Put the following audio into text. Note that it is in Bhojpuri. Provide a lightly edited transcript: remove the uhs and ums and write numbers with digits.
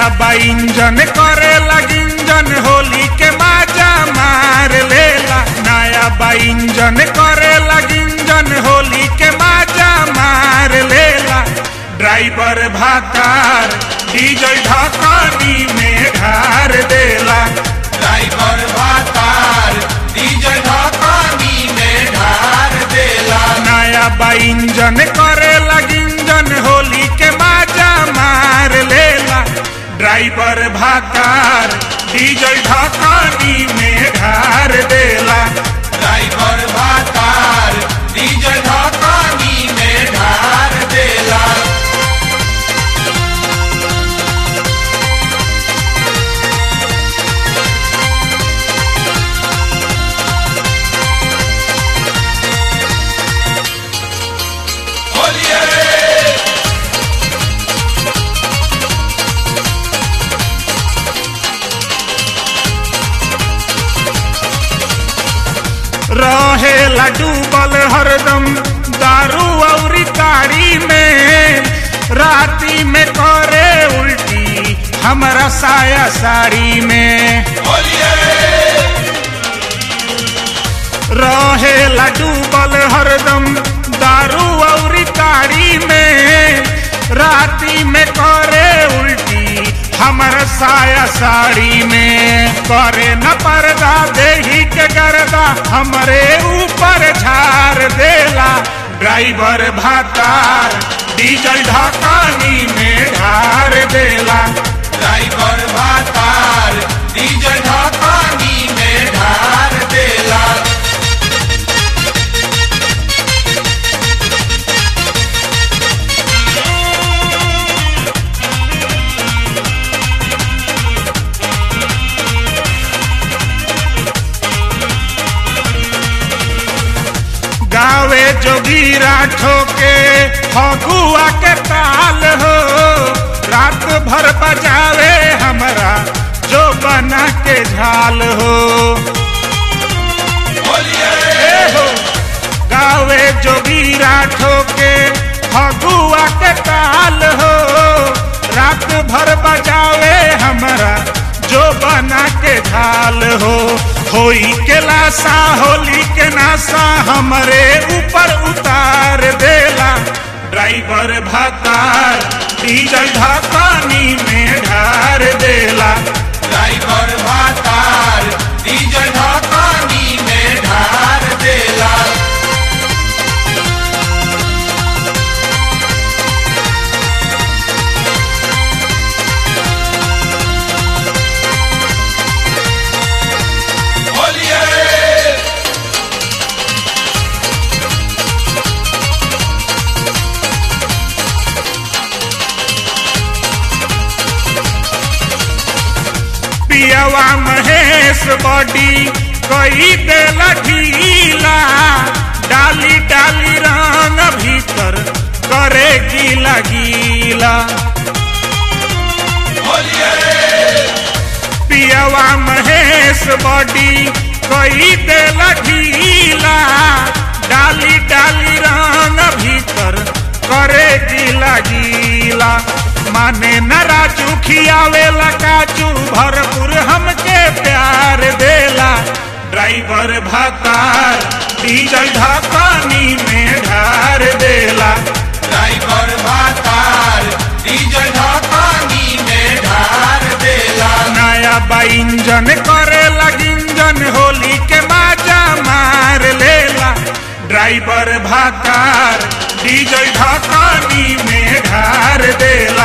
नया बा इंजन करे लगिंजन होली के माजा मार लेला। नया बा इंजन करे लगिंजन होली के माजा मार लेला। ड्राइवर भातार डीजल ढकानी में ढार देला। ड्राइवर भातार डीजल ढकानी में ढार देला। नया बा इंजन करे लगिंजन होली के माजा मार लेला। ड्राइवर भातार डीजल ढकानी में ढार देला। ड्राइवर भातार डीजल ढकानी में ढार देला। रहेला डूबल हरदम दारू औरी ताड़ी में। राती में करे उल्टी हमरा साया साड़ी में। रहेला डूबल हरदम दारू औरी ताड़ी में। राती में करे उल्टी हमर साया साड़ी में। करे न पर्दा देही के गर्दा हमरे ऊपर झार देला। ड्राइवर भातार डीजल ढकानी में ढार देला। ड्राइवर भातार डीजल ढकानी में ढार देला। गावे जोगीरा ठोके फगुआ के ताल हो। रात भर बजावे हमरा जो बना के झाल हो। गावे जोगीरा ठोके फगुआ के ताल हो। रात भर बजावे हमरा जो बना के झाल हो। होई के लाशा होली के नाशा हमरे ऊपर उतार देला। ड्राइवर भातार डीजल ढकानी में ढार देला। ड्राइवर भातार डीजल ढकानी में ढार देला। पियवा महेश बॉडी कई देला ढीला। डाली डाली रंग भीतर करे गीला गीला। पियवा महेश बॉडी कई देला ढीला। डाली डाली रंग भीतर करे गीला गीला। माने न राजू खियावेला काजू भरपूर हमके प्यार देला। ड्राइवर भातार डीजल ढकानी में ढार देला। ड्राइवर भातार डीजल ढकानी में ढार देला। नया बा इंजन करे लगिंजन होली के माजा मार लेला। ड्राइवर भातार डीजल ढकानी में ढार देला।